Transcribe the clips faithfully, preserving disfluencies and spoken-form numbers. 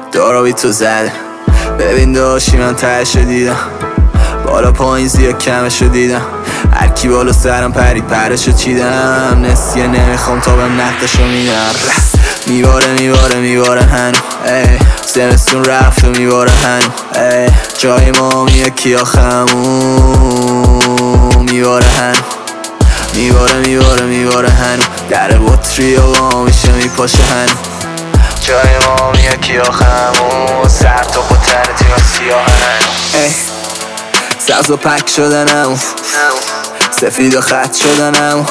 دارا بی تو زده. ببین داشتی من تهشو دیدم، بالا پایین زیاد کمشو دیدم، هرکی بالا سرم پرید پرشو چیدم، نسیه نمیخوام تا بهم نقدشو میدم. میباره میباره میباره هنو، ای زمستون رفت و میباره هنو، ای جای ما یکی آخمون میباره هنو، میباره میباره میباره هنو، در بطری و با میشه میپاشه هنو، جای ما یکی آخمون، سر تا پتن تیم سیاه هنو. ای سبز و پک شدنم، سفید و خط شدنم،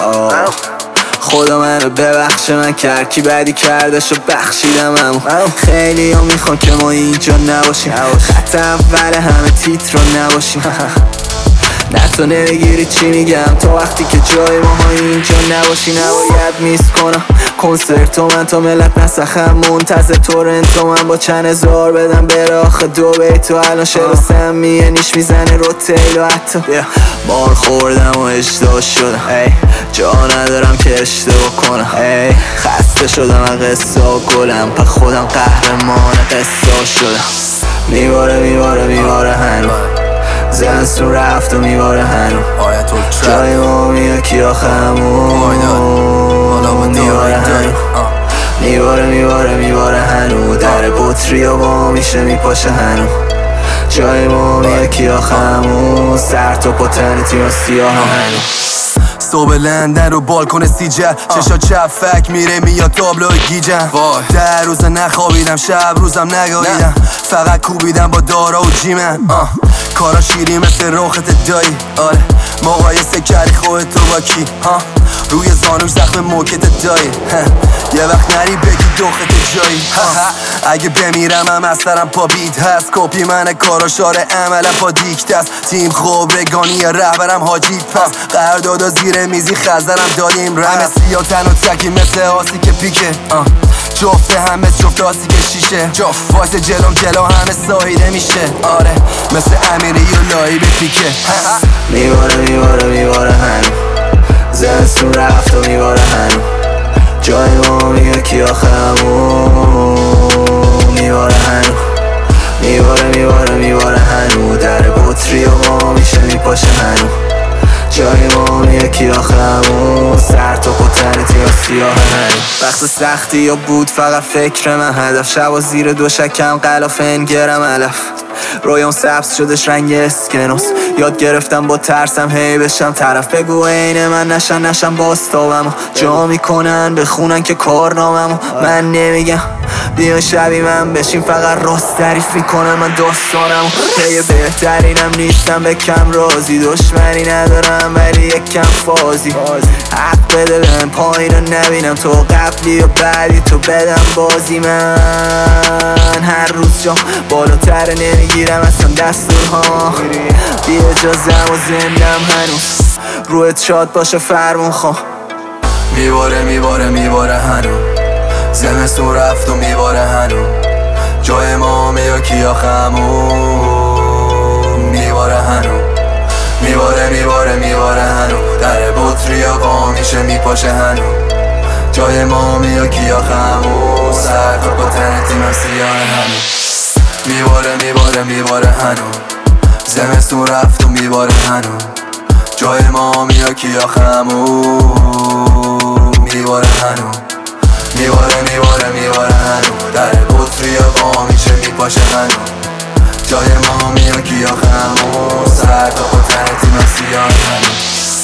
خدا منو ببخشه من کرکی بدی کردش و بخشیدم. خیلی ها میخوان که ما اینجا نباشیم، خط اول همه تیتر رو نباشیم. نه تو نمیگیری چی میگم، تا وقتی که جای ما ها اینجا نباشی نباید میس کنم کنسرت و من تا ملت نسخم منتظر تورنتو من با چند هزار بدم بره آخه دو بیتو الان شراسم میه نیش میزنه رو تیل و حتی مار خوردم و اشتباه شدم، ای جا ندارم که اشتباه کنم، ای خسته شدم از قصه و گلم پا خودم قهرمان قصه شدم. میباره میباره میباره هنو، زمستون رفت و میباره هنو، جای ما یکی آخمون میباره هنو، میباره میباره میباره هنو، در بطری و با میشه میپاشه هنو، جای ما یکی آخمون، سر تا پتن تیم سیاه هنو. صبح لندن رو بالکن سیجل، چشا چفک میره میاد تابلوی گیجم، در روز نخوابیدم شب روزم نگاهیدم، فقط کوبیدم با دارا و جیمن، کارا شیری مثل روخت دایی، آره مقایسه کردی خودتو با کی، روی زانوش زخم موکت دایی، یه وقت نری بگی دوخت جایی، اگه بمیرم هم از سرم پا بیت هست، کپی من کارا شاره عملم پا دیکت است، تیم خوب رگانی رهبرم حاجی پس، قراردادا زیر میزی خزرم داریم رم، همه سیا تن و تکی مثل آسی که پیکه، جفته هم مثل جفت آسی که شیشه، وایس جلوم جلو همه سایده میشه، آره مثل امیری و لایی به پیکه. میباره میباره میباره هنو، زمستون رفت و میباره هنو، جای ما یکی آخمون میباره هنو، میباره میباره میباره هنو، در بطری و ما میشه میپاشه هنو، جای ما یکی آخمون، سر تا پتن تیم سیاه هنو. وقت سختی یا بود فقط فکر من هدف، شب و زیر دو شکم قلاف انگرم علف، رویام سبز شدش رنگ اسکنوس، یاد گرفتم با ترسم هی بشم طرف، بگو عین من نشن نشم باستابم جا میکنن بخونن که کارنامم، من نمیگم بیان شبی من بشین فقط راست تعریف میکنن من داستانم، هی بهترینم نیستم به کم رازی، دشمنی ندارم ولی یک کم فازی، حق بده بهم پایین رو نبینم تو قبلی و بعدی تو بدم بازی، من هر روز جام بالاتر نمیگیرم اصلا دستورها، بی اجازم و زندم هنوز رویت شاد باشه فرمون خواه. میباره میباره میباره هنو، زمستون رفت و میباره هنو، جای ما یکی آخمون میباره هنو، میباره میباره میباره هنو، در بطری و با میشه میپاشه هنو، جای ما یکی آخمون، سر تا پتن تیم سیاه هنو. میباره میباره میباره هنو، زمستون رفت و میباره هنو، جای ما یکی آخمون میباره هنو، میباره میباره میباره هنو، در بطری و با میشه میپاشه هنو، جای ما یکی آخمون، سر تا پتن تیم سیاه هنو.